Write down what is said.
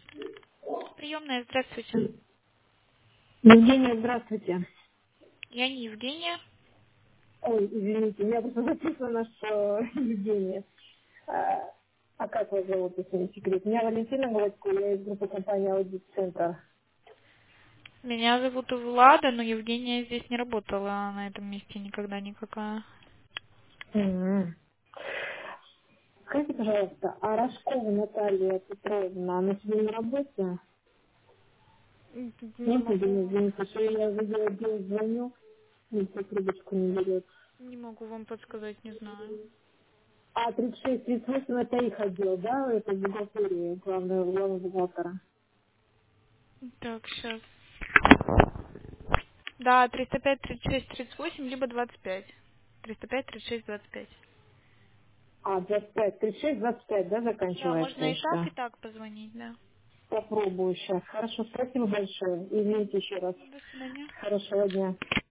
Приемная, здравствуйте. Евгения, здравствуйте. Я не Евгения. Ой, извините, у меня просто записано, что Евгения. А, а как вас зовут, если не секрет? Меня Валентина Голодько, я из группы компании Аудит Центр. Меня зовут Влада, но Евгения здесь не работала на этом месте никогда никакая. Мгм. Скажите, пожалуйста, а Рожкова Наталья Петровна, она сегодня на работе? Не Нет, могу, извините, что я видела, где звоню, и по трубочку не берет. не могу вам подсказать, не знаю. А 36-38 это их отдел, да? Это бухгалтерия, главного бухгалтера. Так, сейчас. Да, 305, 36, 38, либо 25. 305, 36, 25. А, 25, 36, 25, да, Да, заканчивается можно еще? и так позвонить, да. Попробую сейчас. Хорошо, спасибо большое. Извините еще раз. До свидания. Хорошего дня.